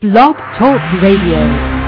Blog Talk Radio.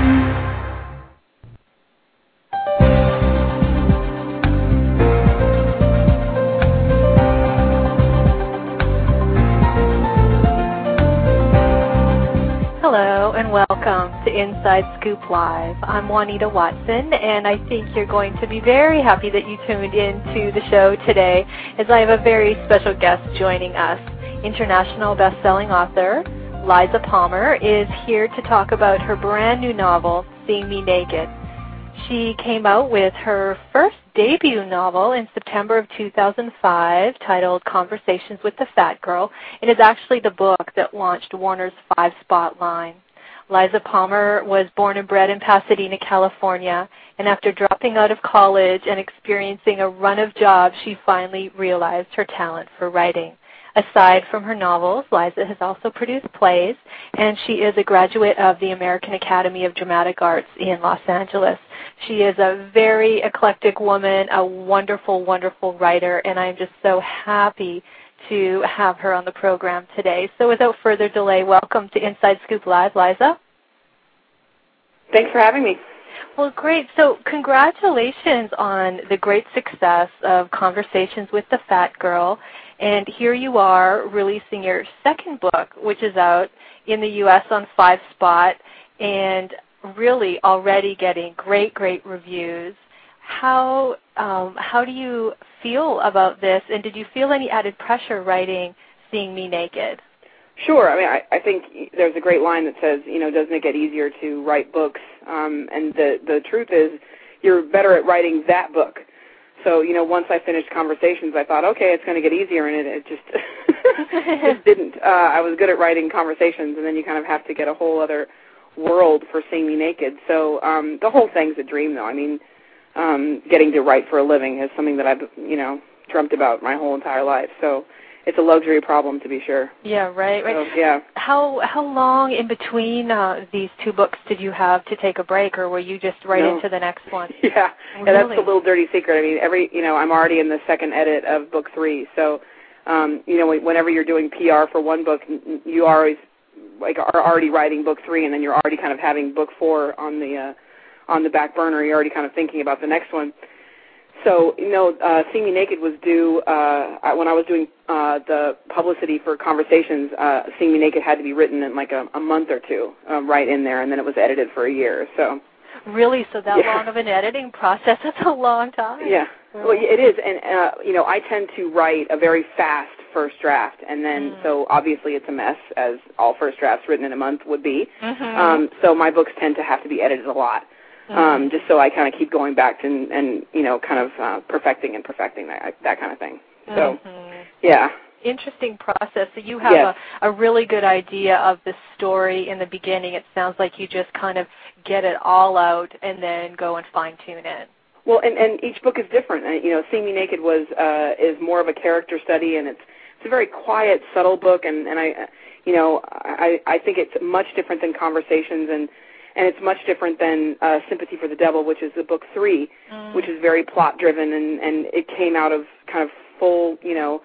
Hello and welcome to Inside Scoop Live. I'm Juanita Watson, and I think you're going to be very happy that you tuned in to the show today, as I have a very special guest joining us. International best-selling author Liza Palmer is here to talk about her brand new novel, Seeing Me Naked. She came out with her first debut novel in September of 2005 titled Conversations with the Fat Girl. It is actually the book that launched Warner's 5-spot line. Liza Palmer was born and bred in Pasadena, California, and after dropping out of college and experiencing a run of jobs, she finally realized her talent for writing. Aside from her novels, Liza has also produced plays, and she is a graduate of the American Academy of Dramatic Arts in Los Angeles. She is a very eclectic woman, a wonderful, wonderful writer, and I'm just so happy to have her on the program today. So without further delay, welcome to Inside Scoop Live, Liza. Thanks for having me. Well, great. So congratulations on the great success of Conversations with the Fat Girl. And here you are releasing your second book, which is out in the U.S. on 5-spot, and really already getting great, great reviews. How do you feel about this, and did you feel any added pressure writing Seeing Me Naked? Sure. I mean, I think there's a great line that says, doesn't it get easier to write books? And the truth is you're better at writing that book. So, once I finished Conversations, I thought, okay, it's going to get easier, and it just, it just didn't. I was good at writing Conversations, and then you kind of have to get a whole other world for Seeing Me Naked. So the whole thing's a dream, though. I mean, getting to write for a living is something that I've, dreamt about my whole entire life. So it's a luxury problem, to be sure. Yeah, right. So, yeah. How long in between these two books did you have to take a break, or were you just into the next one? Yeah, really? That's a little dirty secret. I mean, I'm already in the second edit of book 3. So, whenever you're doing PR for one book, you always are already writing book 3, and then you're already kind of having book 4 on the back burner. You're already kind of thinking about the next one. So, Seeing Me Naked was due, when I was doing the publicity for Conversations, Seeing Me Naked had to be written in like a month or two, right in there, and then it was edited for a year. So. Really? So that long of an editing process? That's a long time. Yeah. Well, it is, and, I tend to write a very fast first draft, and then, so obviously it's a mess, as all first drafts written in a month would be. Mm-hmm. So my books tend to have to be edited a lot. Just so I kind of keep going back to and kind of perfecting that kind of thing. So, yeah. Interesting process. So you have a really good idea of the story in the beginning. It sounds like you just kind of get it all out and then go and fine-tune it. Well, and each book is different. Seeing Me Naked is more of a character study, and it's a very quiet, subtle book, and I think it's much different than Conversations, and it's much different than Sympathy for the Devil, which is the book 3, which is very plot-driven, and it came out of kind of full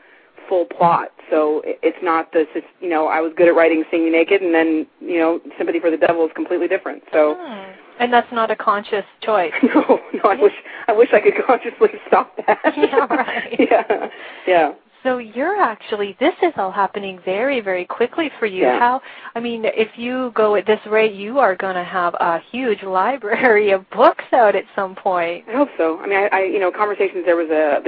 plot. So it's not this, I was good at writing Seeing Me Naked, and then, Sympathy for the Devil is completely different. So. And that's not a conscious choice. No, I wish I could consciously stop that. Yeah, right. Yeah. So this is all happening very, very quickly for you. Yeah. If you go at this rate, you are going to have a huge library of books out at some point. I hope so. I mean, Conversations, there was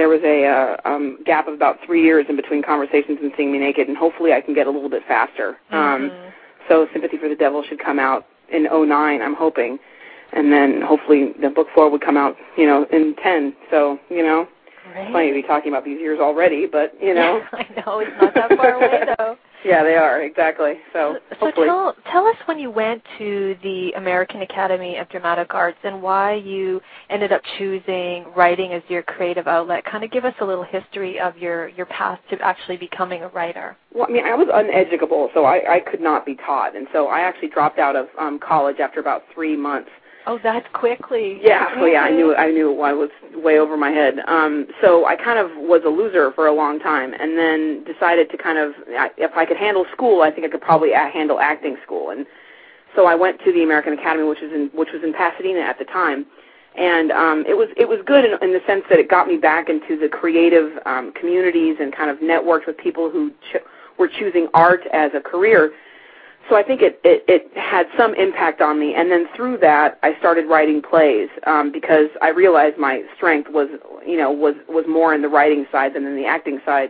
a gap of about 3 years in between Conversations and Seeing Me Naked, and hopefully I can get a little bit faster. So Sympathy for the Devil should come out in 2009, I'm hoping, and then hopefully the book 4 would come out, in 2010. So, Great. It's funny to be talking about these years already, but, Yeah, I know. It's not that far away, though. Yeah, they are, exactly. So hopefully. Tell us when you went to the American Academy of Dramatic Arts and why you ended up choosing writing as your creative outlet. Kind of give us a little history of your path to actually becoming a writer. Well, I was uneducable, so I could not be taught, and so I actually dropped out of college after about 3 months. Oh, that quickly. Yeah, I knew I was way over my head. So I kind of was a loser for a long time, and then decided to if I could handle school, I think I could probably handle acting school. And So I went to the American Academy, which was in Pasadena at the time, and it was good in the sense that it got me back into the creative communities and kind of networked with people who were choosing art as a career. So I think it had some impact on me, and then through that I started writing plays because I realized my strength was more in the writing side than in the acting side.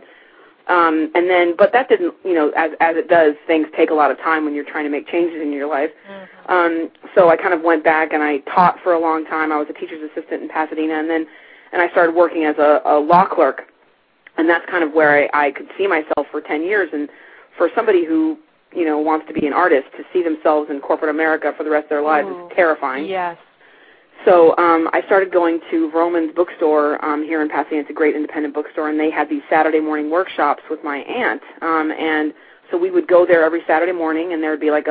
But that didn't, as it does, things take a lot of time when you're trying to make changes in your life. Mm-hmm. So I kind of went back and I taught for a long time. I was a teacher's assistant in Pasadena, and I started working as a law clerk, and that's kind of where I could see myself for 10 years. And for somebody who wants to be an artist, to see themselves in corporate America for the rest of their lives is terrifying. Yes. So I started going to Vroman's bookstore here in Pasadena. It's a great independent bookstore, and they had these Saturday morning workshops with my aunt. And so we would go there every Saturday morning, and there would be like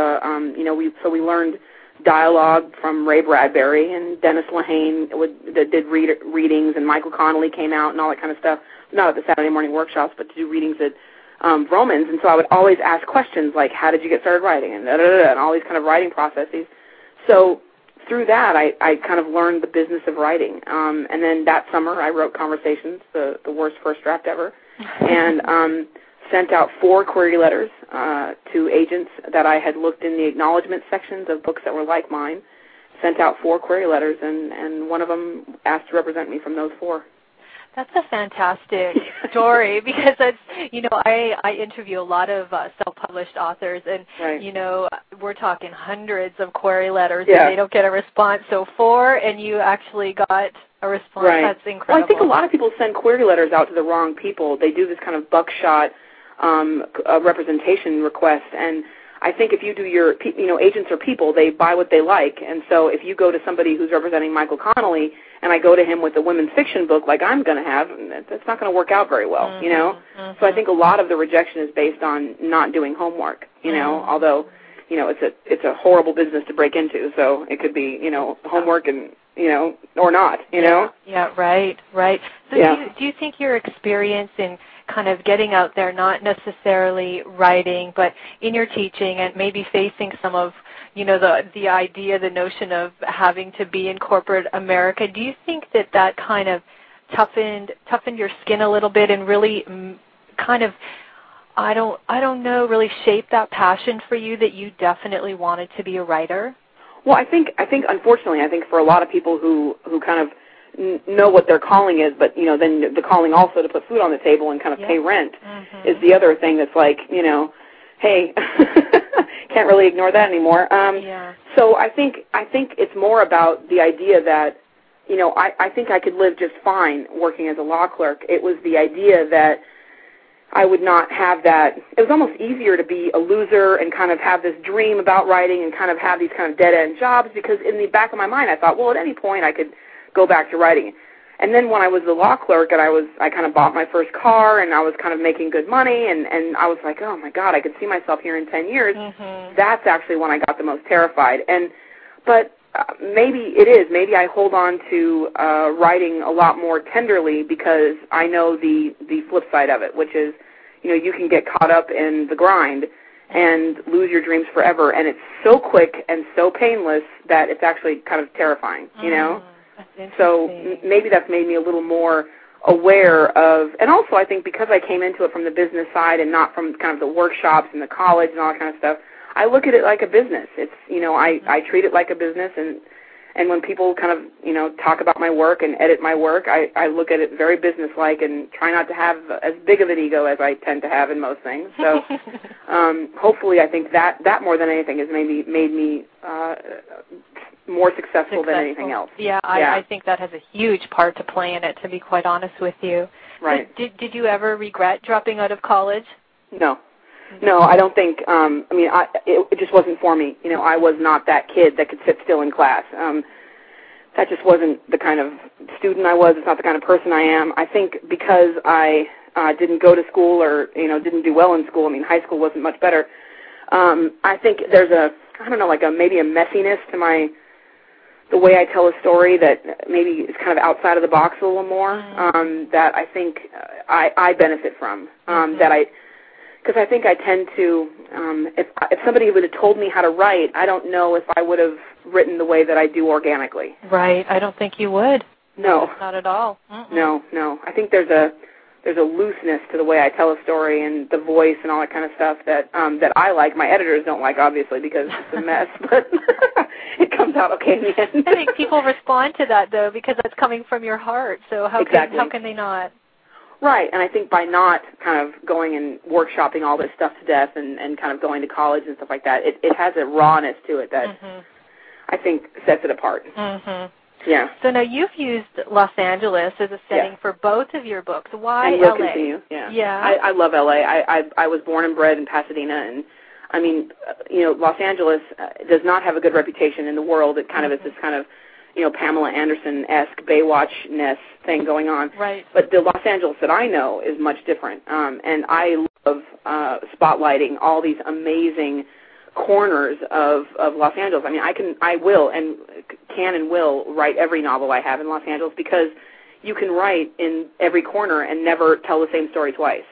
we learned dialogue from Ray Bradbury, and Dennis Lehane that did readings, and Michael Connelly came out and all that kind of stuff. Not at the Saturday morning workshops, but to do readings at Vroman's. And so I would always ask questions like, how did you get started writing, and and all these kind of writing processes. So through that, I kind of learned the business of writing. And then that summer, I wrote Conversations, the worst first draft ever, and sent out 4 query letters to agents that I had looked in the acknowledgement sections of books that were like mine, sent out 4 query letters, and one of them asked to represent me from those 4. That's a fantastic story because it's, I interview a lot of self-published authors, and, right. We're talking hundreds of query letters, yeah. and they don't get a response. So 4, and you actually got a response. Right. That's incredible. Well, I think a lot of people send query letters out to the wrong people. They do this kind of buckshot representation request, and I think if you do agents are people, they buy what they like, and so if you go to somebody who's representing Michael Connelly, and I go to him with a women's fiction book like I'm going to have, that's not going to work out very well, Mm-hmm. So I think a lot of the rejection is based on not doing homework, although, it's a horrible business to break into, so it could be, homework and, or not, Yeah, right. So do you think your experience in kind of getting out there, not necessarily writing, but in your teaching and maybe facing some of, the idea, the notion of having to be in corporate America, do you think that kind of toughened your skin a little bit and really kind of, I don't know, really shaped that passion for you that you definitely wanted to be a writer? Well, I think unfortunately, for a lot of people who kind of know what their calling is, but then the calling also to put food on the table and kind of pay rent is the other thing that's like, hey, can't really ignore that anymore. So I think it's more about the idea that I think I could live just fine working as a law clerk. It was the idea that I would not have that. It was almost easier to be a loser and kind of have this dream about writing and kind of have these kind of dead-end jobs, because in the back of my mind I thought, well, at any point I could go back to writing. And then when I was the law clerk and I kind of bought my first car and I was kind of making good money and I was like, oh my God, I could see myself here in 10 years. Mm-hmm. That's actually when I got the most terrified. But maybe it is. Maybe I hold on to writing a lot more tenderly because I know the flip side of it, which is, you can get caught up in the grind and lose your dreams forever. And it's so quick and so painless that it's actually kind of terrifying, So maybe that's made me a little more aware of, and also I think because I came into it from the business side and not from kind of the workshops and the college and all that kind of stuff, I look at it like a business. It's, I treat it like a business, and when people kind of, talk about my work and edit my work, I look at it very business-like and try not to have as big of an ego as I tend to have in most things. So hopefully I think that more than anything has made me more successful than anything else. Yeah, I think that has a huge part to play in it, to be quite honest with you. Right. So did you ever regret dropping out of college? No, I don't think, it just wasn't for me. I was not that kid that could sit still in class. That just wasn't the kind of student I was. It's not the kind of person I am. I think because I didn't go to school or, didn't do well in school, high school wasn't much better, I think there's maybe a messiness to the way I tell a story that maybe is kind of outside of the box a little more, that I think I benefit from, that because I think I tend to, if somebody would have told me how to write, I don't know if I would have written the way that I do organically. Right. I don't think you would. No. Not at all. Mm-mm. No. I think there's a looseness to the way I tell a story and the voice and all that kind of stuff that I like. My editors don't like, obviously, because it's a mess, but it comes out okay in the end. I think people respond to that, though, because that's coming from your heart. So how can they not? Right, and I think by not kind of going and workshopping all this stuff to death and kind of going to college and stuff like that, it has a rawness to it that I think sets it apart. Mm-hmm. Yeah. So now you've used Los Angeles as a setting for both of your books. Why and LA? Will continue. Yeah. I love LA. I was born and bred in Pasadena, and I mean, Los Angeles does not have a good reputation in the world. It kind of is this kind of Pamela Anderson-esque Baywatch-ness thing going on. Right. But the Los Angeles that I know is much different, and I love spotlighting all these amazing corners of Los Angeles. I mean, I will write every novel I have in Los Angeles, because you can write in every corner and never tell the same story twice,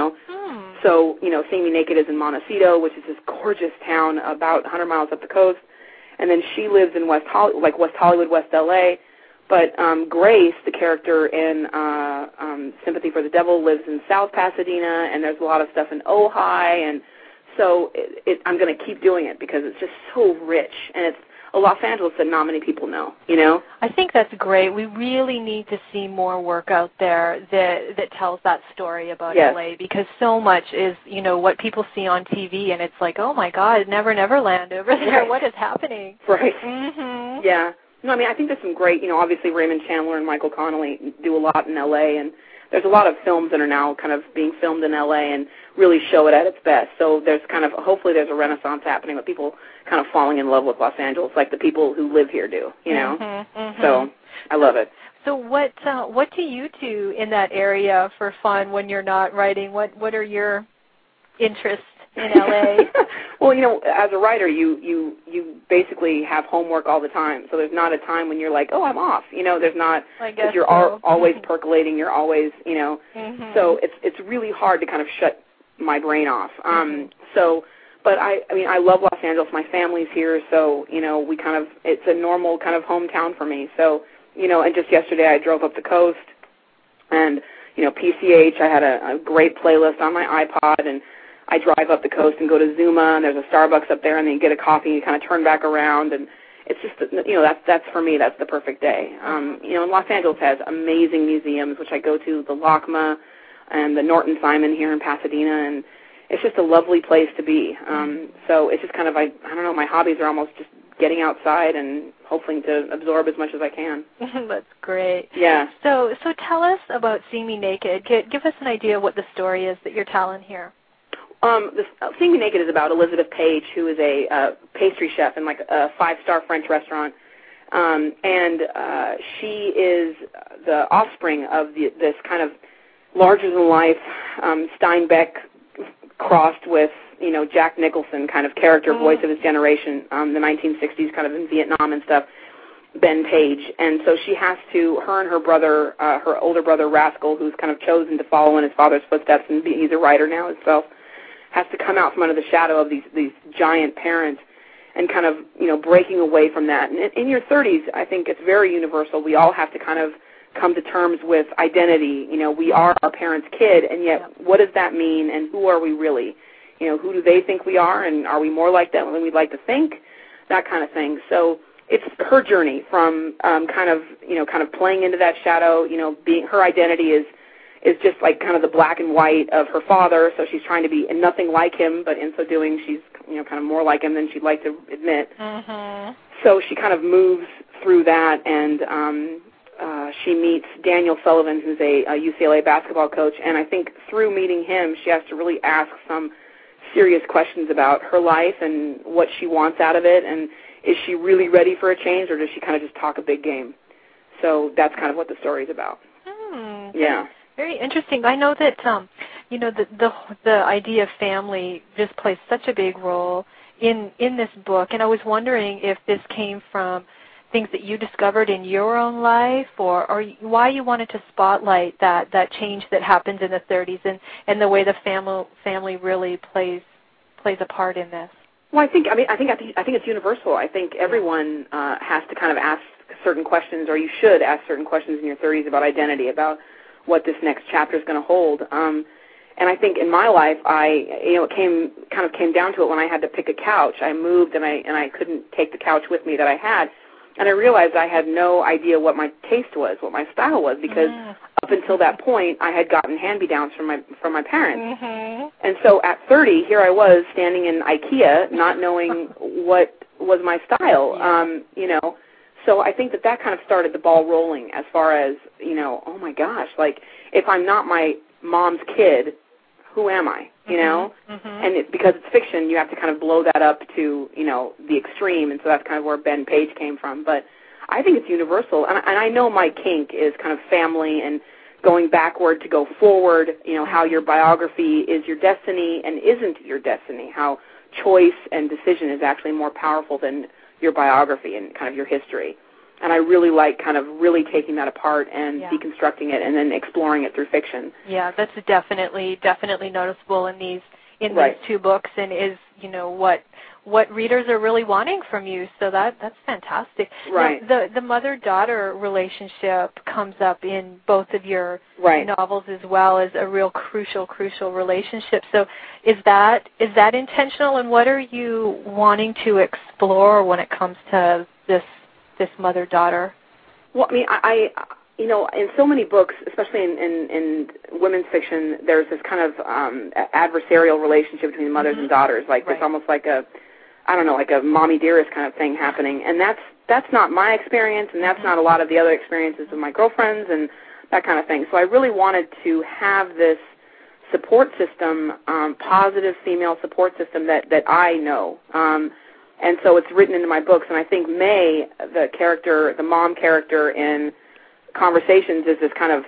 So, Seeing Me Naked is in Montecito, which is this gorgeous town about 100 miles up the coast. And then she lives in West Hollywood, West L.A., but Grace, the character in Sympathy for the Devil, lives in South Pasadena, and there's a lot of stuff in Ojai, and so I'm going to keep doing it because it's just so rich, and it's a Los Angeles that not many people know, I think that's great. We really need to see more work out there that tells that story about LA, because so much is, what people see on TV, and it's like, oh my God, Never Neverland over there. Right. What is happening? Right. Mm-hmm. Yeah. No, I mean, I think there's some great, obviously Raymond Chandler and Michael Connelly do a lot in LA, and there's a lot of films that are now kind of being filmed in LA and really show it at its best. So there's hopefully there's a renaissance happening with people kind of falling in love with Los Angeles, like the people who live here do, So I love it. So what do you do in that area for fun when you're not writing? What are your interests in LA? Well, as a writer, you basically have homework all the time. So there's not a time when you're like, oh, I'm off. There's not, because you're always percolating. You're always, So it's really hard to kind of shut my brain off. But I love Los Angeles. My family's here, so it's a normal kind of hometown for me. So and just yesterday I drove up the coast, and PCH. I had a great playlist on my iPod, and I drive up the coast and go to Zuma, and there's a Starbucks up there, and then you get a coffee, and you kind of turn back around, and it's just, that's for me, that's the perfect day. And Los Angeles has amazing museums, which I go to, the LACMA and the Norton Simon here in Pasadena, and it's just a lovely place to be. So it's just kind of, I don't know, my hobbies are almost just getting outside and hoping to absorb as much as I can. That's great. Yeah. So tell us about Seeing Me Naked. Give us an idea of what the story is that you're telling here. Seeing Me Naked is about Elizabeth Page, who is a pastry chef in like a 5-star French restaurant, and she is the offspring of this kind of larger-than-life Steinbeck crossed with Jack Nicholson kind of character, voice of his generation, the 1960s kind of in Vietnam and stuff, Ben Page. And so she has to, her and her brother, her older brother Rascal, who's kind of chosen to follow in his father's footsteps, and he's a writer now himself, has to come out from under the shadow of these giant parents and kind of, breaking away from that. And in your 30s, I think it's very universal. We all have to kind of come to terms with identity. We are our parents' kid, and yet what does that mean, and who are we really? Who do they think we are, and are we more like them than we'd like to think? That kind of thing. So it's her journey from kind of playing into that shadow, being, her identity is just like kind of the black and white of her father, so she's trying to be nothing like him, but in so doing she's kind of more like him than she'd like to admit. So she kind of moves through that, and she meets Daniel Sullivan, who's a UCLA basketball coach, and I think through meeting him she has to really ask some serious questions about her life and what she wants out of it, and is she really ready for a change, or does she kind of just talk a big game? So that's kind of what the story is about. Yeah. Very interesting. I know that the idea of family just plays such a big role in this book, and I was wondering if this came from things that you discovered in your own life, or why you wanted to spotlight that change that happens in the 30s and the way the family really plays a part in this? Well, I think it's universal. I think everyone has to kind of ask certain questions, or you should ask certain questions in your 30s about identity, about what this next chapter is going to hold. And I think in my life, it came down to it when I had to pick a couch. I moved and I couldn't take the couch with me that I had, and I realized I had no idea what my taste was, what my style was, because up until that point, I had gotten hand-me-downs from my parents. Mm-hmm. And so at 30, here I was standing in IKEA, not knowing what was my style. Yeah. So I think that kind of started the ball rolling as far as, oh my gosh, like if I'm not my mom's kid, who am I? Mm-hmm. And because it's fiction, you have to kind of blow that up to, the extreme, and so that's kind of where Ben Page came from. But I think it's universal, and I know my kink is kind of family and going backward to go forward, how your biography is your destiny and isn't your destiny, how choice and decision is actually more powerful than your biography and kind of your history. And I really like kind of really taking that apart and deconstructing it and then exploring it through fiction. Yeah, that's definitely noticeable in these two books, and is what readers are really wanting from you. So that's fantastic. Right. Now, the mother-daughter relationship comes up in both of your novels as well as a real crucial relationship. So is that intentional, and what are you wanting to explore when it comes to this mother-daughter? Well, I mean, I in so many books, especially in women's fiction, there's this kind of adversarial relationship between mothers and daughters. Like it's almost like a mommy dearest kind of thing happening. And that's not my experience, and that's not a lot of the other experiences of my girlfriends and that kind of thing. So I really wanted to have this support system, positive female support system that I know. And so it's written into my books, and I think May, the mom character in Conversations, is this kind of,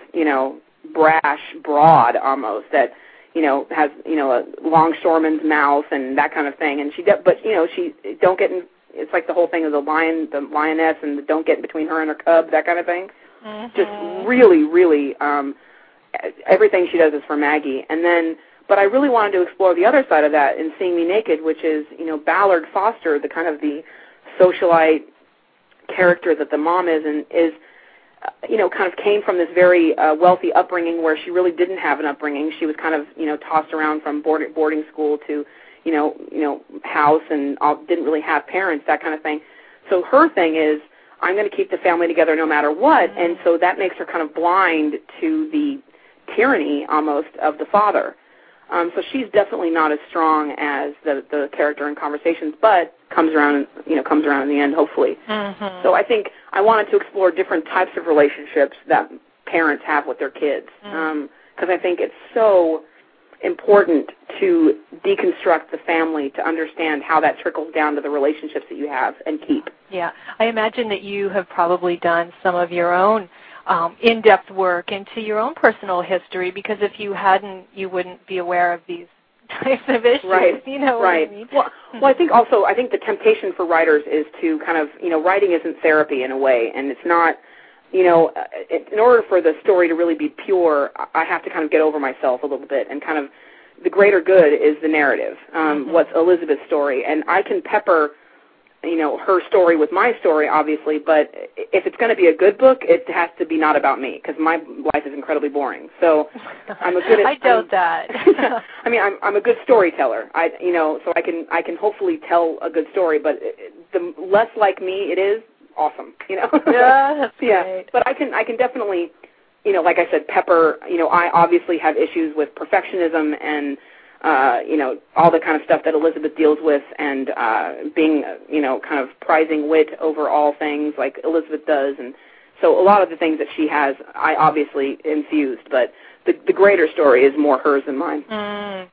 brash broad almost that, has, a longshoreman's mouth and that kind of thing. And she don't get in, it's like the whole thing of the lioness and the don't get in between her and her cub, that kind of thing. Mm-hmm. Just really, really, everything she does is for Maggie. But I really wanted to explore the other side of that in Seeing Me Naked, which is, Ballard Foster, the kind of the socialite character that the mom is, and is, kind of came from this very wealthy upbringing where she really didn't have an upbringing. She was kind of, tossed around from boarding school to, house, and didn't really have parents, that kind of thing. So her thing is, I'm going to keep the family together no matter what, and so that makes her kind of blind to the tyranny almost of the father. So she's definitely not as strong as the character in Conversations, but comes around in the end, hopefully. Mm-hmm. So I think I wanted to explore different types of relationships that parents have with their kids, because I think it's so important to deconstruct the family to understand how that trickles down to the relationships that you have and keep. Yeah, I imagine that you have probably done some of your own in-depth work into your own personal history, because if you hadn't, you wouldn't be aware of these types of issues. Right. You know what I mean? Well, I think the temptation for writers is to kind of, writing isn't therapy in a way, and it's not, in order for the story to really be pure, I have to kind of get over myself a little bit, and kind of the greater good is the narrative, what's Elizabeth's story, and I can pepper her story with my story, obviously, but if it's going to be a good book, it has to be not about me, because my life is incredibly boring. So I'm a good. I doubt that. I mean, I'm a good storyteller. So I can hopefully tell a good story, but the less like me it is, awesome. Yeah, that's great. But I can definitely, like I said, pepper. I obviously have issues with perfectionism and. All the kind of stuff that Elizabeth deals with, and being, kind of prizing wit over all things like Elizabeth does. And so a lot of the things that she has, I obviously infused, but the greater story is more hers than mine. Mm.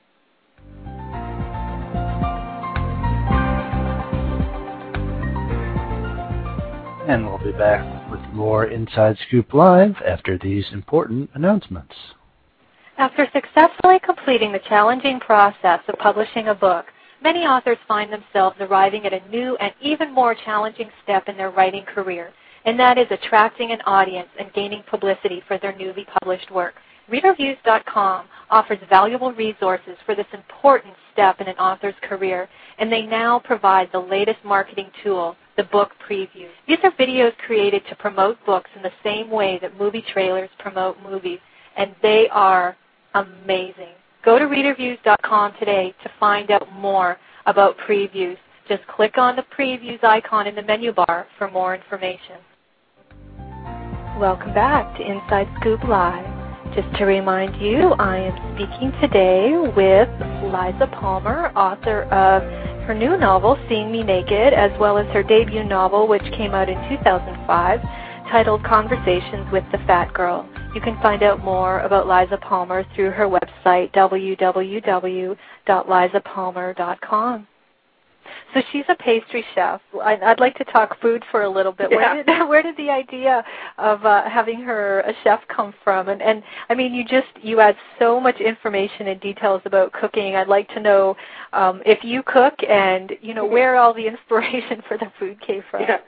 And we'll be back with more Inside Scoop Live after these important announcements. After successfully completing the challenging process of publishing a book, Many authors find themselves arriving at a new and even more challenging step in their writing career, and that is attracting an audience and gaining publicity for their newly published work. ReaderViews.com offers valuable resources for this important step in an author's career, and they now provide the latest marketing tool, the book preview. These are videos created to promote books in the same way that movie trailers promote movies, and they are amazing. Go to ReaderViews.com today to find out more about previews. Just click on the previews icon in the menu bar for more information. Welcome back to Inside Scoop Live. Just to remind you, I am speaking today with Liza Palmer, author of her new novel, Seeing Me Naked, as well as her debut novel, which came out in 2005, titled Conversations with the Fat Girl. You can find out more about Liza Palmer through her website, www.lizapalmer.com. So she's a pastry chef. I'd like to talk food for a little bit. Yeah. Where did the idea of having her a chef come from? And I mean, you add so much information and details about cooking. I'd like to know if you cook and, where all the inspiration for the food came from. Yeah.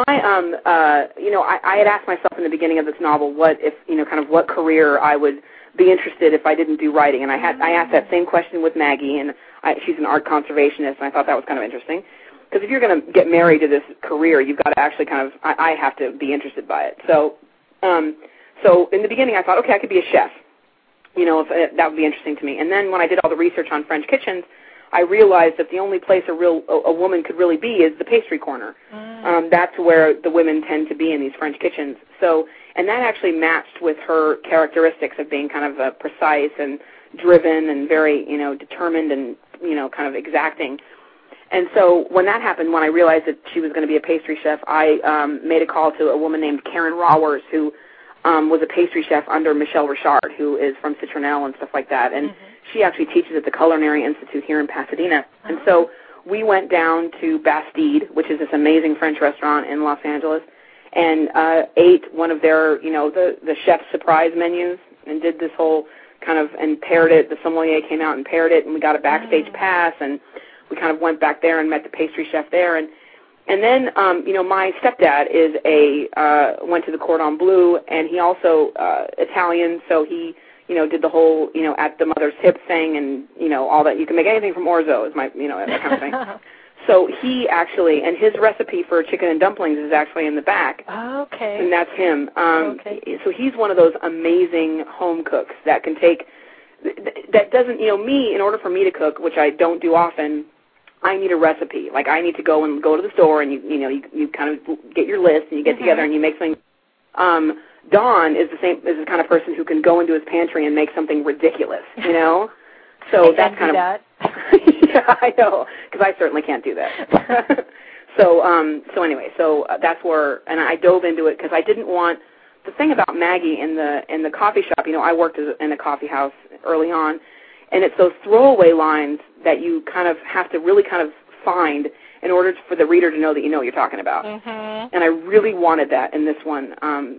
I had asked myself in the beginning of this novel what career I would be interested if I didn't do writing, and I asked that same question with Maggie, and she's an art conservationist, and I thought that was kind of interesting, because if you're going to get married to this career, you've got to actually I have to be interested by it. So in the beginning, I thought, okay, I could be a chef, if that would be interesting to me. And then when I did all the research on French kitchens, I realized that the only place a woman could really be is the pastry corner. That's where the women tend to be in these French kitchens. And that actually matched with her characteristics of being kind of precise and driven and very, determined and, kind of exacting. And so when that happened, when I realized that she was going to be a pastry chef, I made a call to a woman named Karen Rawers, who was a pastry chef under Michelle Richard, who is from Citronelle and stuff like that. And she actually teaches at the Culinary Institute here in Pasadena. And so we went down to Bastide, which is this amazing French restaurant in Los Angeles, and ate one of their, the chef's surprise menus, and did this whole and paired it. The sommelier came out and paired it, and we got a backstage pass, and we kind of went back there and met the pastry chef there. And then, my stepdad is went to the Cordon Bleu, and he also Italian, so he, did the whole, at the mother's hip thing, and, all that. You can make anything from orzo, is my, that kind of thing. So he actually, and his recipe for chicken and dumplings is actually in the back. Okay. And that's him. Okay. So he's one of those amazing home cooks that can take, that doesn't, me, in order for me to cook, which I don't do often, I need a recipe. Like, I need to go to the store, and you kind of get your list, and you get together, and you make something. Don is the kind of person who can go into his pantry and make something ridiculous, So that's kind of that. Yeah, I know, because I certainly can't do that. So that's where, and I dove into it because I didn't want, the thing about Maggie in the coffee shop. I worked in a coffee house early on, and it's those throwaway lines that you kind of have to really kind of find in order for the reader to know that you know what you're talking about. And I really wanted that in this one.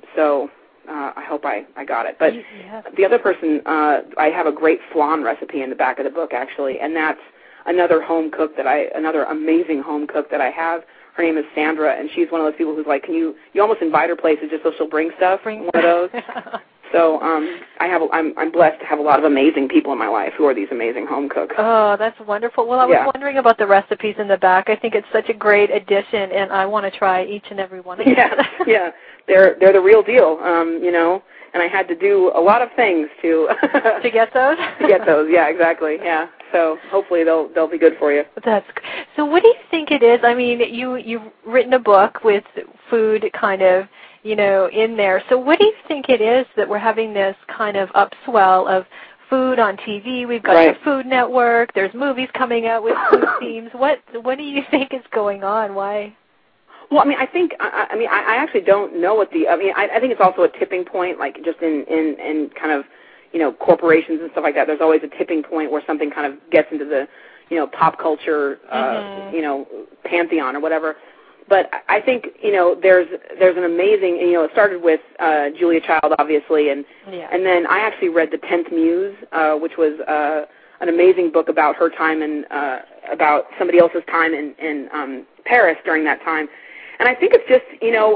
I hope I got it. But the other person, I have a great flan recipe in the back of the book, actually, and that's another another amazing home cook that I have. Her name is Sandra, and she's one of those people who's like, you almost invite her places just so she'll bring stuff, one of those. So I'm blessed to have a lot of amazing people in my life who are these amazing home cooks. Oh, that's wonderful. Well, I was wondering about the recipes in the back. I think it's such a great addition, and I want to try each and every one of them. Yeah, they're the real deal, and I had to do a lot of things to to get those. To get those, yeah, exactly, yeah. So hopefully they'll be good for you. So what do you think it is? I mean, you've written a book with food kind of, in there. So what do you think it is that we're having this kind of upswell of food on TV? We've got the Food Network. There's movies coming out with food themes. What do you think is going on? Why? Well, I actually don't know what I think it's also a tipping point, like just in kind of, corporations and stuff like that. There's always a tipping point where something kind of gets into the, pop culture, pantheon or whatever. But I think, there's an amazing, it started with Julia Child, obviously, and then I actually read The 10th Muse, which was an amazing book about her time and about somebody else's time in Paris during that time. And I think it's just,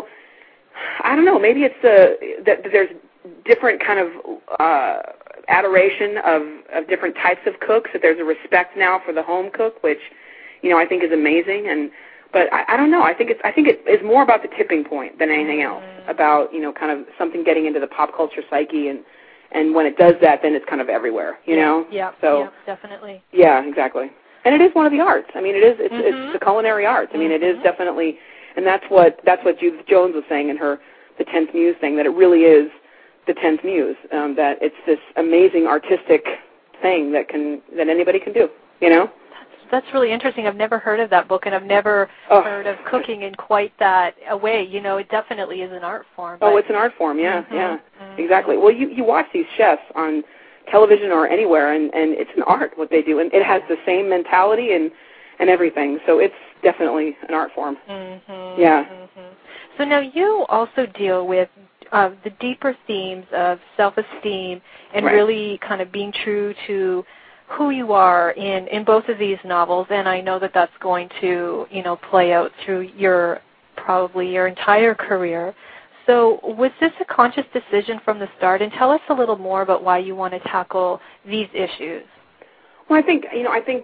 I don't know, maybe it's that there's different kind of adoration of different types of cooks, that there's a respect now for the home cook, which, I think is amazing. But I don't know. I think it is more about the tipping point than anything else, about, kind of something getting into the pop culture psyche, and when it does that, then it's kind of everywhere, Yeah, So, definitely. Yeah, exactly. And it is one of the arts. I mean, it's the culinary arts. I mean, it is definitely, and that's what Judith Jones was saying in her The 10th Muse thing, that it really is the 10th Muse, that it's this amazing artistic thing that anybody can do, That's really interesting. I've never heard of that book, and I've never heard of cooking in quite that a way. It definitely is an art form. Oh, it's an art form, yeah, exactly. Well, you watch these chefs on television or anywhere, and it's an art what they do, and it has the same mentality and everything. So it's definitely an art form. Yeah. So now you also deal with the deeper themes of self-esteem and really kind of being true to who you are in both of these novels, and I know that that's going to, play out through probably your entire career. So was this a conscious decision from the start? And tell us a little more about why you want to tackle these issues. Well, I think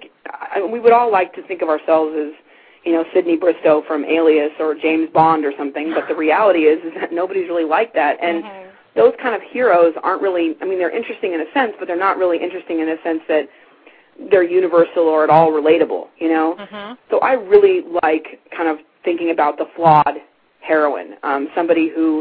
we would all like to think of ourselves as, Sidney Bristow from Alias or James Bond or something, but the reality is that nobody's really like that. And those kind of heroes aren't really, they're interesting in a sense, but they're not really interesting in a sense that they're universal or at all relatable, So I really like kind of thinking about the flawed heroine, somebody who,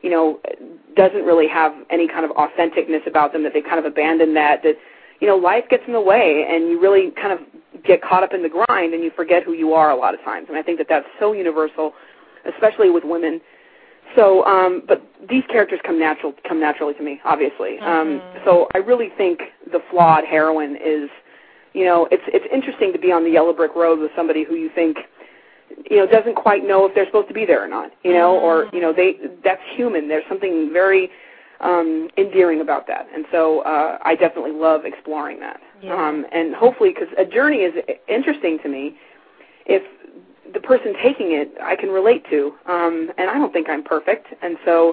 doesn't really have any kind of authenticness about them, that they kind of abandon that, life gets in the way and you really kind of get caught up in the grind and you forget who you are a lot of times. And I think that that's so universal, especially with women. So, but these characters come naturally to me, obviously. So I really think the flawed heroine is, it's interesting to be on the yellow brick road with somebody who you think, doesn't quite know if they're supposed to be there or not, or, that's human. There's something very endearing about that. And so I definitely love exploring that. And hopefully, because a journey is interesting to me, if the person taking it I can relate to, and I don't think I'm perfect, and so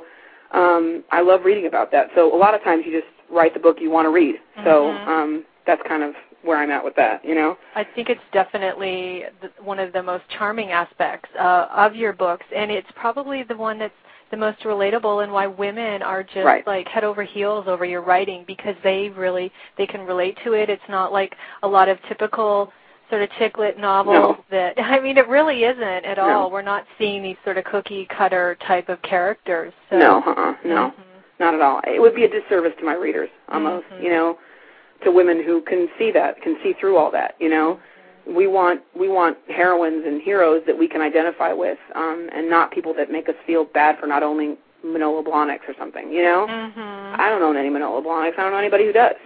I love reading about that. So a lot of times you just write the book you want to read. So that's kind of where I'm at with that, I think it's definitely one of the most charming aspects of your books, and it's probably the one that's the most relatable, and why women are just like head over heels over your writing, because they can relate to it. It's not like a lot of typical sort of chick lit novels that, it really isn't at all. We're not seeing these sort of cookie cutter type of characters. So. No, not at all. It would be a disservice to my readers, almost, to women who can see that, can see through all that, We want heroines and heroes that we can identify with, and not people that make us feel bad for not owning Manolo Blahniks or something, I don't own any Manolo Blahniks. I don't know anybody who does,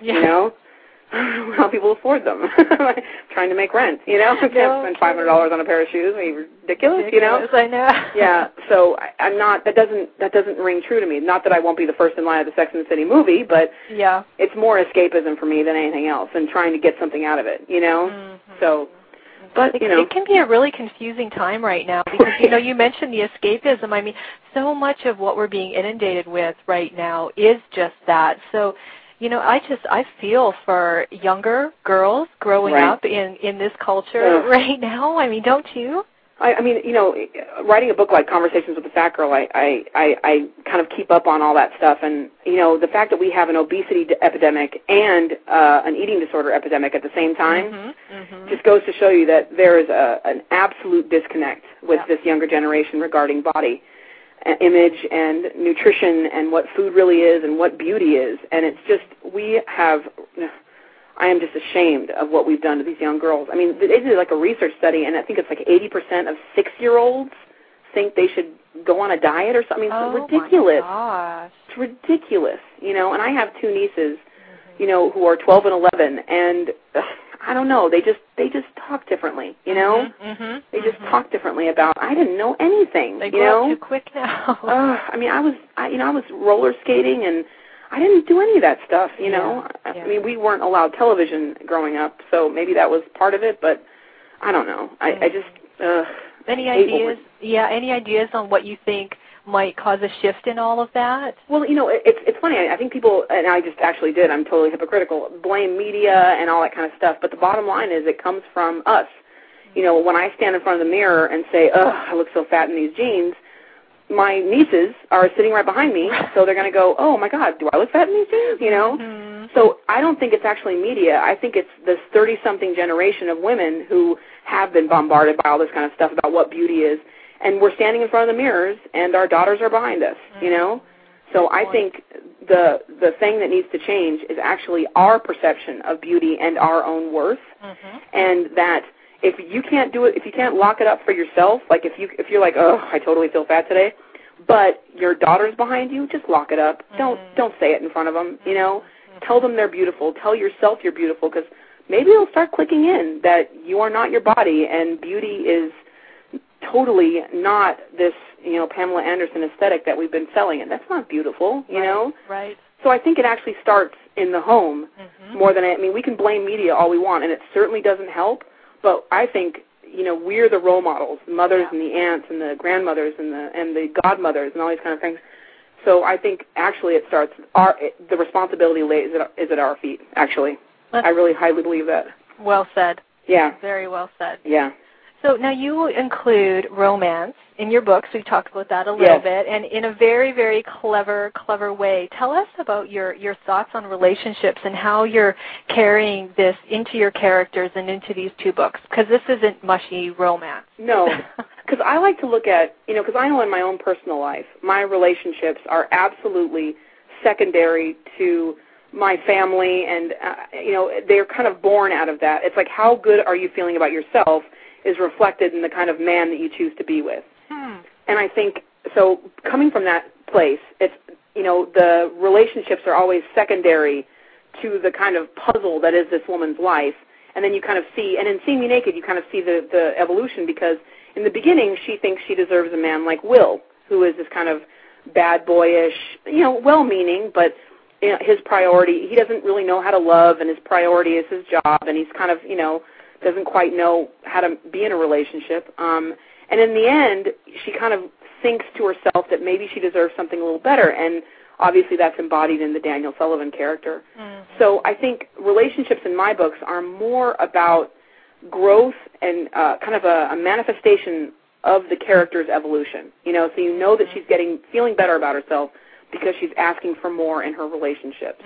I don't know how people afford them. Trying to make rent, I can't spend $500 on a pair of shoes. Are you ridiculous, I know. Yeah, so I'm not. That doesn't ring true to me. Not that I won't be the first in line at the Sex and the City movie, but it's more escapism for me than anything else, and trying to get something out of it, So, but it can be a really confusing time right now because you mentioned the escapism. So much of what we're being inundated with right now is just that. So. I feel for younger girls growing up in this culture right now. Don't you? Writing a book like Conversations with the Fat Girl, I kind of keep up on all that stuff. And, the fact that we have an obesity epidemic and an eating disorder epidemic at the same time just goes to show you that there is an absolute disconnect with this younger generation regarding body image and nutrition and what food really is and what beauty is. And it's just, I am just ashamed of what we've done to these young girls. They did like a research study, and I think it's like 80% of 6-year-olds think they should go on a diet or something. It's ridiculous. My gosh. It's ridiculous, and I have 2 nieces, who are 12 and 11, and I don't know, they just talk differently, They just talk differently about, I didn't know anything, They grow up too quick now. I was roller skating, and I didn't do any of that stuff, you know. I mean, we weren't allowed television growing up, so maybe that was part of it, but I don't know. I just any ideas? Yeah, any ideas on what you think might cause a shift in all of that? Well, you know, it's funny. I think people, and I just actually did, I'm totally hypocritical, blame media and all that kind of stuff, but the bottom line is it comes from us. You know, when I stand in front of the mirror and say, ugh, I look so fat in these jeans, my nieces are sitting right behind me, so they're going to go, oh, my God, do I look fat in these jeans, you know? Mm-hmm. So I don't think it's actually media. I think it's this 30-something generation of women who have been bombarded by all this kind of stuff about what beauty is, and we're standing in front of the mirrors, and our daughters are behind us, you know? So I think the thing that needs to change is actually our perception of beauty and our own worth, and that if you can't do it, if you can't lock it up for yourself, like if you're like, oh, I totally feel fat today, but your daughter's behind you, just lock it up. Don't say it in front of them, you know. Tell them they're beautiful. Tell yourself you're beautiful, because maybe it'll start clicking in that you are not your body, and beauty is totally not this, you know, Pamela Anderson aesthetic that we've been selling it. That's not beautiful, you know. Right. So I think it actually starts in the home more than, I mean, we can blame media all we want, and it certainly doesn't help. But I think, you know, we're the role models, the mothers and the aunts and the grandmothers and the godmothers and all these kind of things. So I think actually it starts, the responsibility is at our feet, actually. I really highly believe that. Well said. Yeah. Very well said. Yeah. So now you include romance in your books. We talked about that a little bit, and in a very, very clever way. Tell us about your thoughts on relationships and how you're carrying this into your characters and into these two books, because this isn't mushy romance. No, because I like to look at, you know, because I know in my own personal life, my relationships are absolutely secondary to my family, and, you know, they're kind of born out of that. It's like, how good are you feeling about yourself is reflected in the kind of man that you choose to be with. And I think, so coming from that place, it's, you know, the relationships are always secondary to the kind of puzzle that is this woman's life. And then you kind of see, and in Seeing Me Naked, you kind of see the evolution, because in the beginning she thinks she deserves a man like Will, who is this kind of bad boyish, you know, well-meaning, but you know, his priority, he doesn't really know how to love, and his priority is his job, and he's kind of, you know, doesn't quite know how to be in a relationship. And in the end, she kind of thinks to herself that maybe she deserves something a little better, and obviously that's embodied in the Daniel Sullivan character. So I think relationships in my books are more about growth and kind of a manifestation of the character's evolution. You know, so you know that she's feeling better about herself because she's asking for more in her relationships.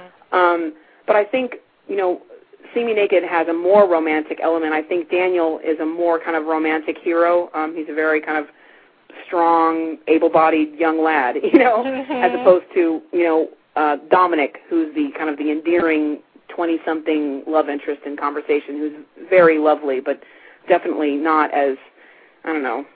But I think, you know, See Me Naked has a more romantic element. I think Daniel is a more kind of romantic hero. He's a very kind of strong, able-bodied young lad, you know, as opposed to, you know, Dominic, who's the kind of the endearing 20-something love interest in conversation, who's very lovely, but definitely not as, I don't know,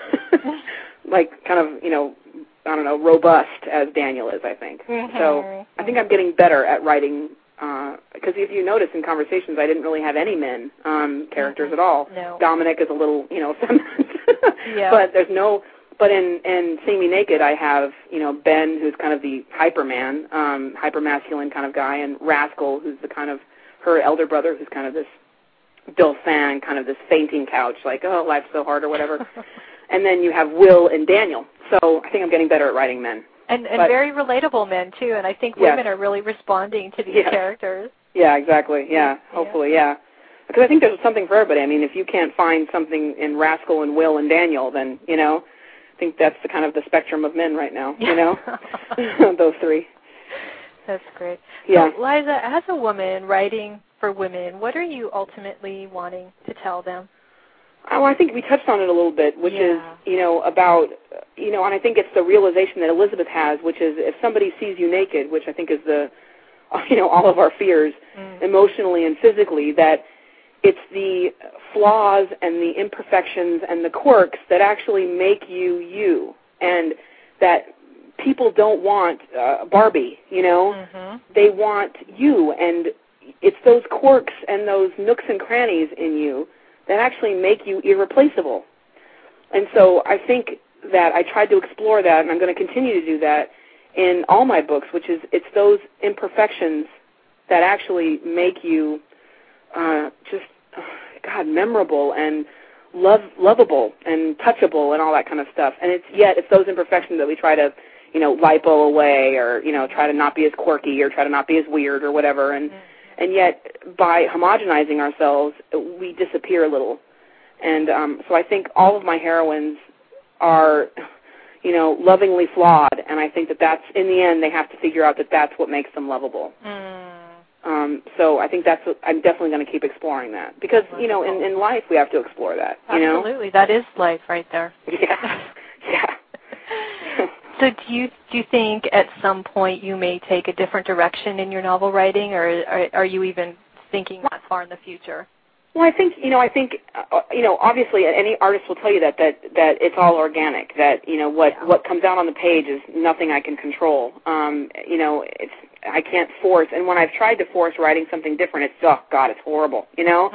like kind of, you know, I don't know, robust as Daniel is, I think. So I think I'm getting better at writing, because if you notice in Conversations, I didn't really have any men characters at all. No. Dominic is a little, you know, feminine. But there's no, but in Seeing Me Naked, I have, you know, Ben, who's kind of the hyperman, hyper-masculine kind of guy, and Rascal, who's the kind of, her elder brother, who's kind of this Dauphin, kind of this fainting couch, like, oh, life's so hard or whatever. And then you have Will and Daniel. So I think I'm getting better at writing men. And very relatable men, too, and I think women are really responding to these characters. Yeah, exactly, hopefully, Because I think there's something for everybody. I mean, if you can't find something in Rascal and Will and Daniel, then, you know, I think that's the kind of the spectrum of men right now, you know, those three. That's great. Yeah. So, Liza, as a woman writing for women, what are you ultimately wanting to tell them? Oh, I think we touched on it a little bit, which is, you know, about, you know, and I think it's the realization that Elizabeth has, which is if somebody sees you naked, which I think is the, you know, all of our fears, emotionally and physically, that it's the flaws and the imperfections and the quirks that actually make you you, and that people don't want Barbie, you know, they want you, and it's those quirks and those nooks and crannies in you that actually make you irreplaceable. And so I think that I tried to explore that, and I'm going to continue to do that, in all my books, which is it's those imperfections that actually make you memorable and lovable and touchable and all that kind of stuff. And it's those imperfections that we try to, lipo away or, try to not be as quirky or try to not be as weird or whatever. And yet by homogenizing ourselves, we disappear a little. And so I think all of my heroines are, lovingly flawed. And I think that's, in the end, they have to figure out that that's what makes them lovable. So I think that's what I'm definitely going to keep exploring that. Because, in life we have to explore that, Absolutely. That is life right there. Yeah. Yeah. So do you think at some point you may take a different direction in your novel writing, or are you even thinking that far in the future? Well, I think obviously any artist will tell you that it's all organic, that, what comes out on the page is nothing I can control. I can't force, and when I've tried to force writing something different, it's horrible,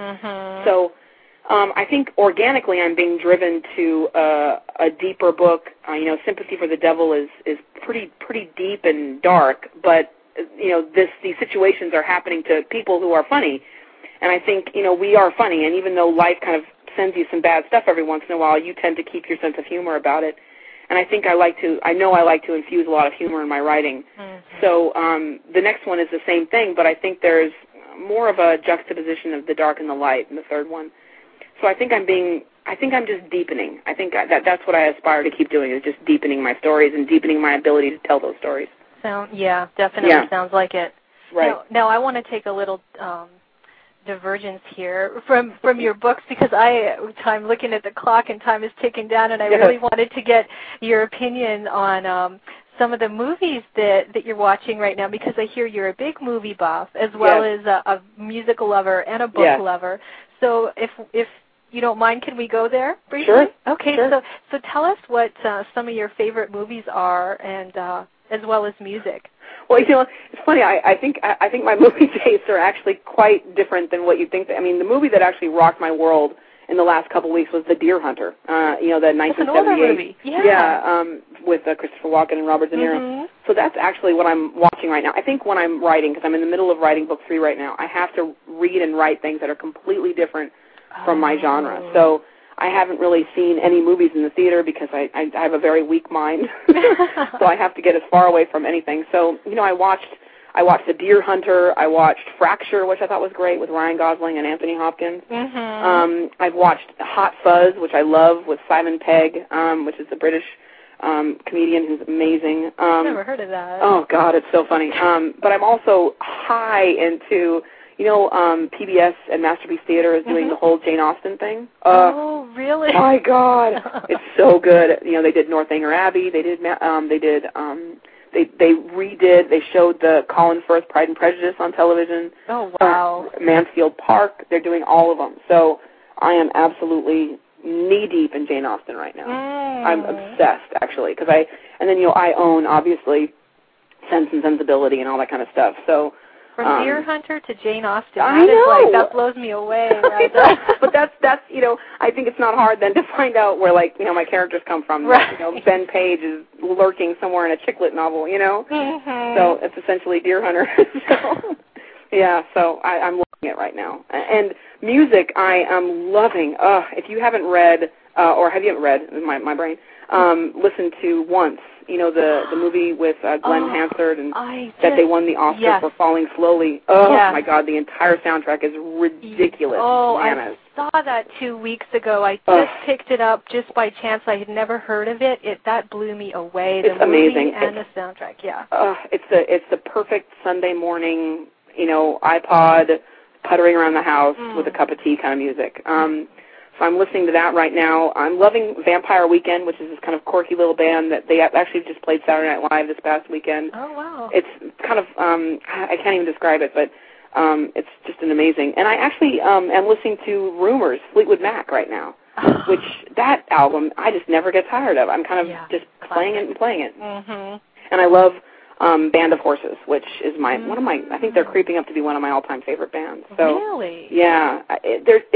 So I think organically I'm being driven to a deeper book. Sympathy for the Devil is pretty deep and dark, but, these situations are happening to people who are funny. And I think, we are funny, and even though life kind of sends you some bad stuff every once in a while, you tend to keep your sense of humor about it. And I think I like to infuse a lot of humor in my writing. So the next one is the same thing, but I think there's more of a juxtaposition of the dark and the light in the third one. So I think I'm just deepening. I think that's what I aspire to keep doing, is just deepening my stories and deepening my ability to tell those stories. Definitely sounds like it. Right. Now I want to take a little divergence here from your books, because I'm looking at the clock and time is ticking down, and I really wanted to get your opinion on some of the movies that you're watching right now, because I hear you're a big movie buff as well as a musical lover and a book lover. So if you don't mind, can we go there briefly? Sure. Okay. Sure. So tell us what some of your favorite movies are, and as well as music. Well, it's funny. I think my movie tastes are actually quite different than what you think. I mean, the movie that actually rocked my world in the last couple of weeks was The Deer Hunter. The 1978. That's an older movie. Yeah. With Christopher Walken and Robert De Niro. So that's actually what I'm watching right now. I think when I'm writing, because I'm in the middle of writing book 3 right now, I have to read and write things that are completely different from my genre. So I haven't really seen any movies in the theater because I have a very weak mind, so I have to get as far away from anything. So, I watched The Deer Hunter. I watched Fracture, which I thought was great, with Ryan Gosling and Anthony Hopkins. I've watched Hot Fuzz, which I love, with Simon Pegg, which is a British comedian who's amazing. I've never heard of that. Oh, God, it's so funny. But I'm also high into... PBS and Masterpiece Theater is doing the whole Jane Austen thing. Oh, really? My God, it's so good. They did Northanger Abbey. They showed the Colin Firth Pride and Prejudice on television. Oh, wow. Mansfield Park. They're doing all of them. So I am absolutely knee-deep in Jane Austen right now. I'm obsessed, actually, because I own, obviously, Sense and Sensibility and all that kind of stuff. So... From Deer Hunter to Jane Austen. That blows me away. But that's I think it's not hard then to find out where my characters come from. Right. Ben Page is lurking somewhere in a chick lit novel. So it's essentially Deer Hunter. So I'm loving it right now. And music, I am loving. If you haven't read or have you haven't read my brain, listen to Once. The movie with Glenn Hansard, and that they won the Oscar for Falling Slowly. My God, the entire soundtrack is ridiculous. I saw that 2 weeks ago. I just picked it up just by chance. I had never heard of it. That blew me away. It's amazing. And the soundtrack, It's the perfect Sunday morning, iPod puttering around the house with a cup of tea kind of music. So I'm listening to that right now. I'm loving Vampire Weekend, which is this kind of quirky little band that they actually just played Saturday Night Live this past weekend. Oh, wow. It's kind of, I can't even describe it, but it's just an amazing. And I actually am listening to Rumors, Fleetwood Mac right now, which that album I just never get tired of. I'm kind of just playing it and playing it. And I love Band of Horses, which is one of my, I think they're creeping up to be one of my all-time favorite bands. So, really? Yeah.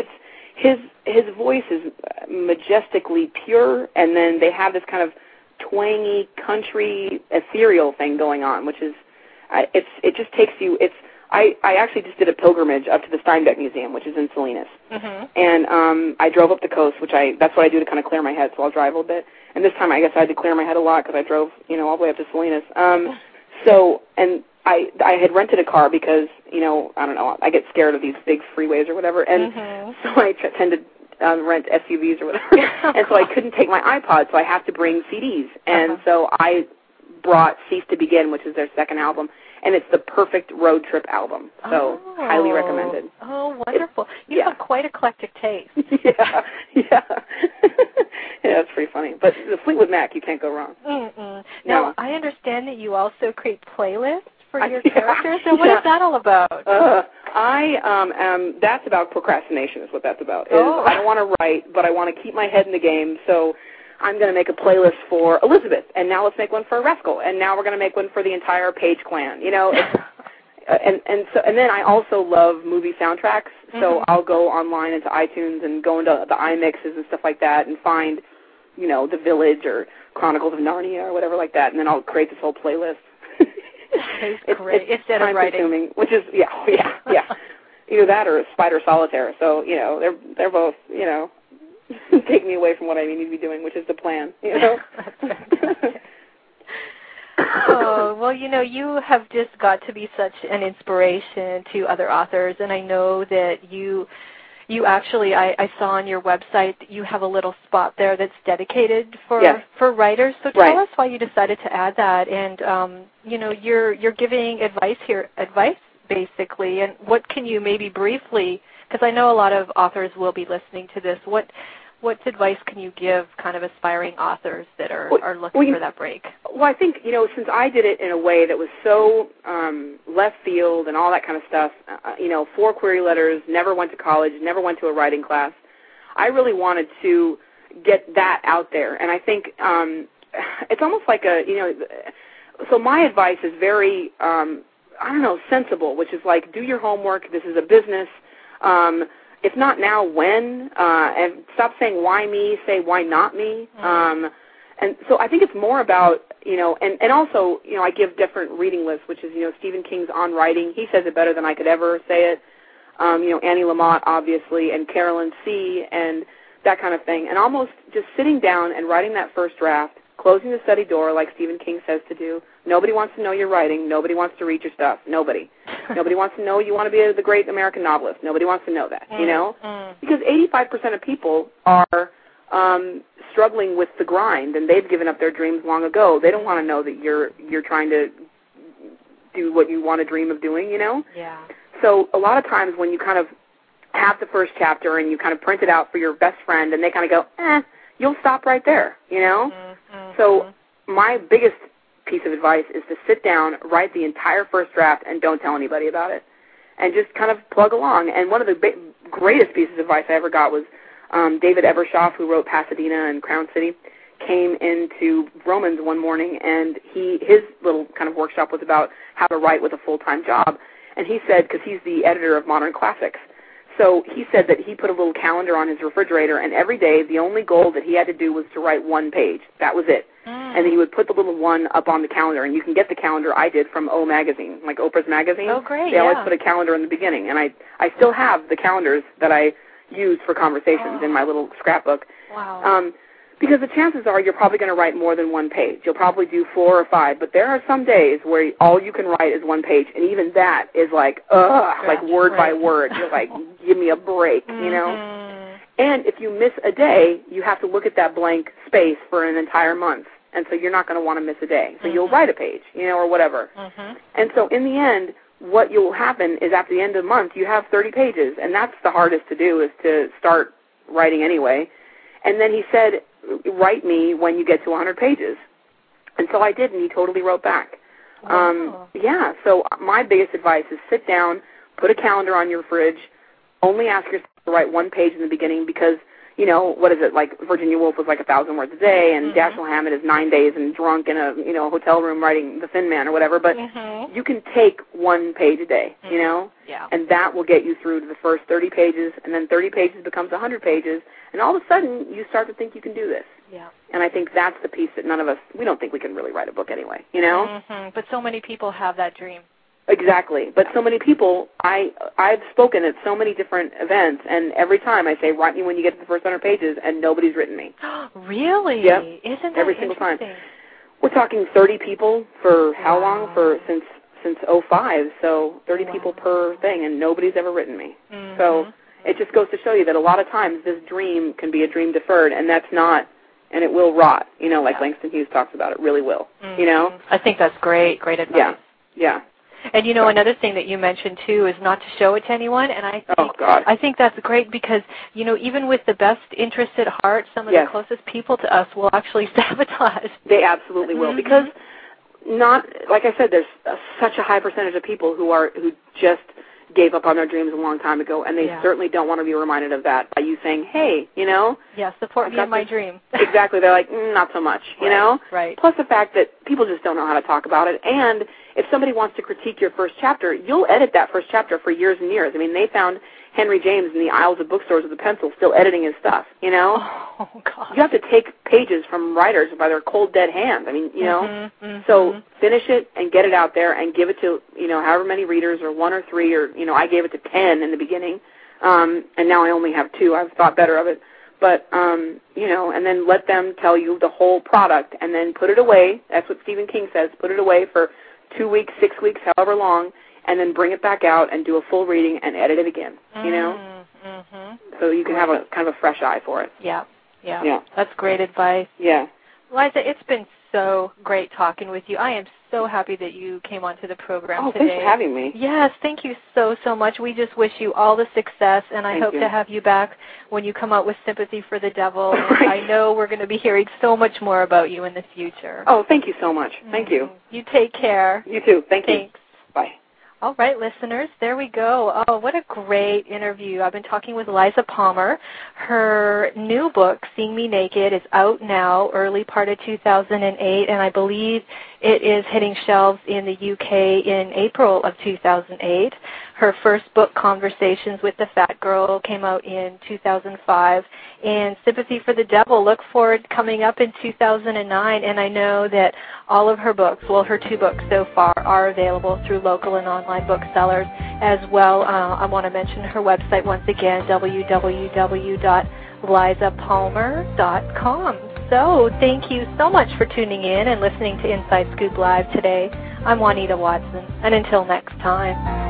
His voice is majestically pure, and then they have this kind of twangy country ethereal thing going on, which is it just takes you. I actually just did a pilgrimage up to the Steinbeck Museum, which is in Salinas, and I drove up the coast, that's what I do to kind of clear my head. So I'll drive a little bit, and this time I guess I had to clear my head a lot because I drove all the way up to Salinas. And I had rented a car because I don't know, I get scared of these big freeways or whatever, and so I tend to rent SUVs or whatever, and so I couldn't take my iPod, so I have to bring CDs, and so I brought Cease to Begin, which is their second album, and it's the perfect road trip album, so highly recommended. Oh, wonderful. You have quite eclectic taste. Yeah. Yeah, that's pretty funny. But the Fleetwood Mac, you can't go wrong. No. Now, I understand that you also create playlists for your characters, so what is that all about? That's about procrastination is what that's about. I don't want to write, but I want to keep my head in the game, so I'm going to make a playlist for Elizabeth, and now let's make one for Rascal, and now we're going to make one for the entire Page clan. And then I also love movie soundtracks, so I'll go online into iTunes and go into the iMixes and stuff like that and find, The Village or Chronicles of Narnia or whatever like that, and then I'll create this whole playlist. It's great. Instead of writing, consuming, which is either that or Spider Solitaire. So they're both take me away from what I need to be doing, which is the plan. Oh, well, you have just got to be such an inspiration to other authors, and I know that you actually, I saw on your website that you have a little spot there that's dedicated for writers. So tell us why you decided to add that, and you're giving advice basically, and what can you maybe briefly, because I know a lot of authors will be listening to this, what advice can you give kind of aspiring authors that are looking for that break? Well, I think, since I did it in a way that was so left field and all that kind of stuff, 4 query letters, never went to college, never went to a writing class, I really wanted to get that out there. And I think it's almost like so my advice is very, sensible, which is like, do your homework. This is a business. If not now, when? And stop saying why me, say why not me. And so I think it's more about, and also, I give different reading lists, which is, Stephen King's On Writing. He says it better than I could ever say it. Annie Lamott, obviously, and Carolyn C., and that kind of thing. And almost just sitting down and writing that first draft, closing the study door like Stephen King says to do. Nobody wants to know you're writing. Nobody wants to read your stuff. Nobody. Nobody wants to know you want to be the great American novelist. Nobody wants to know that, Because 85% of people are struggling with the grind, and they've given up their dreams long ago. They don't want to know that you're trying to do what you want to dream of doing, Yeah. So a lot of times when you kind of have the first chapter and you kind of print it out for your best friend and they kind of go, you'll stop right there, So my biggest piece of advice is to sit down, write the entire first draft, and don't tell anybody about it, and just kind of plug along. And one of the greatest pieces of advice I ever got was David Ebershoff, who wrote Pasadena and Crown City, came into Romans one morning, and his little kind of workshop was about how to write with a full-time job. And he said, because he's the editor of Modern Classics, so he said that he put a little calendar on his refrigerator, and every day the only goal that he had to do was to write one page. That was it. And he would put the little one up on the calendar, and you can get the calendar I did from O Magazine, like Oprah's magazine. Oh, great, They always put a calendar in the beginning, and I still have the calendars that I use for conversations in my little scrapbook. Wow. Because the chances are you're probably going to write more than one page. You'll probably do 4 or 5, but there are some days where all you can write is one page, and even that is like, like word by word. You're like, give me a break, And if you miss a day, you have to look at that blank space for an entire month, and so you're not going to want to miss a day. So you'll write a page, or whatever. And so in the end, what will happen is at the end of the month, you have 30 pages, and that's the hardest to do, is to start writing anyway. And then he said, write me when you get to 100 pages. And so I did, and he totally wrote back. Wow. So my biggest advice is sit down, put a calendar on your fridge, only ask yourself to write one page in the beginning because, what is it, like Virginia Woolf was like 1,000 words a day, and Dashiell Hammett is 9 days and drunk in a, hotel room writing The Thin Man or whatever, but you can take one page a day, and that will get you through to the first 30 pages, and then 30 pages becomes 100 pages, and all of a sudden you start to think you can do this, Yeah. And I think that's the piece that we don't think we can really write a book anyway, you know? Mm-hmm. But so many people have that dream. Exactly. But so many people, I've spoken at so many different events, and every time I say, write me when you get to the first 100 pages, and nobody's written me. Really? Yep. Isn't that every single time. interesting? We're talking 30 people for how long? Since 2005, so 30 people per thing, and nobody's ever written me. Mm-hmm. So it just goes to show you that a lot of times this dream can be a dream deferred, and that's not, and it will rot, you know, like Langston Hughes talks about. It really will, you know? I think that's great advice. Yeah. And, you know, another thing that you mentioned, too, is not to show it to anyone. And I think that's great because, you know, even with the best interest at heart, some of the closest people to us will actually sabotage. They absolutely will because like I said, there's such a high percentage of people who just gave up on their dreams a long time ago, and they certainly don't want to be reminded of that by you saying, hey, you know. Yeah, support me in my dream. Exactly. They're like, not so much, you know. Right. Plus the fact that people just don't know how to talk about it, and if somebody wants to critique your first chapter, you'll edit that first chapter for years and years. I mean, they found Henry James in the aisles of bookstores with a pencil still editing his stuff, you know. Oh, God. You have to take pages from writers by their cold, dead hands. I mean, you know. So finish it and get it out there and give it to, you know, however many readers, or 1 or 3, or, you know, I gave it to 10 in the beginning, and now I only have 2. I've thought better of it. But, you know, and then let them tell you the whole product and then put it away. That's what Stephen King says. Put it away for 2 weeks, 6 weeks, however long, and then bring it back out and do a full reading and edit it again, you know? So you can have a kind of a fresh eye for it. Yeah. That's great advice. Yeah. Liza, it's been so great talking with you. I am so happy that you came onto the program today. Thanks for having me. Yes, thank you so much. We just wish you all the success, and I hope to have you back when you come out with Sympathy for the Devil. And I know we're going to be hearing so much more about you in the future. Oh, thank you so much. Thank you. You take care. You too. Thanks. Bye. All right, listeners, there we go. Oh, what a great interview. I've been talking with Liza Palmer. Her new book, Seeing Me Naked, is out now, early part of 2008, and I believe it is hitting shelves in the UK in April of 2008. Her first book, Conversations with the Fat Girl, came out in 2005. And Sympathy for the Devil, look for it coming up in 2009. And I know that all of her books, well, her 2 books so far, are available through local and online booksellers as well. I want to mention her website once again, www.lizapalmer.com. So thank you so much for tuning in and listening to Inside Scoop Live today. I'm Juanita Watson, and until next time.